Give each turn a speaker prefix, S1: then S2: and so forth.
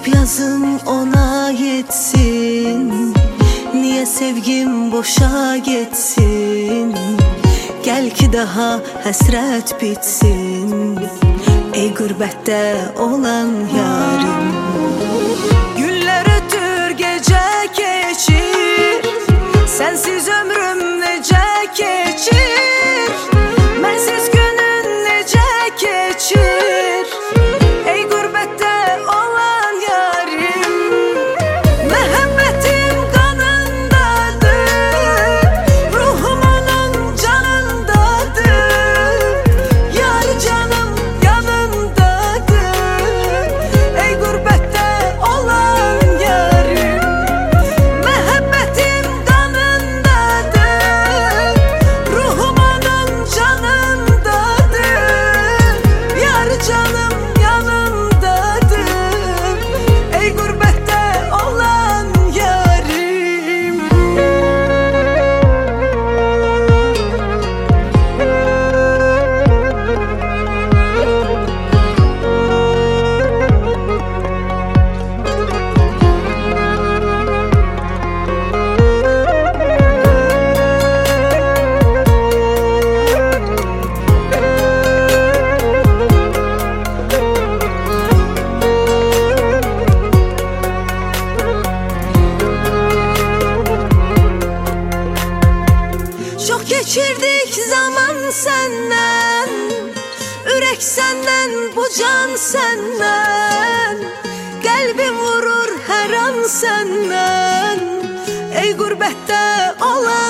S1: Mektup yazım ona yetsin, niye sevgim boşa geçsin? Gel ki daha həsrət bitsin, ey qürbətdə olan yarim. Günlər ötür, gecə keçir, sensiz ömrüm necə keçir? Mənsiz günün necə keçir? Ey qürbətdə olan yarim. Məhəbbətim qanındadır, ruhum onun canındadır. Yar canım yanındadır, ey qürbətdə olan yarim. Məhəbbətim qanındadır, ruhum onun canındadır. Yar canım yanındadır, ey qürbətdə olan yarim. Çok geçirdik zaman senden, ürək səndən, bu can səndən. Qəlbim vurur hər an səndən, ey qürbətdə olan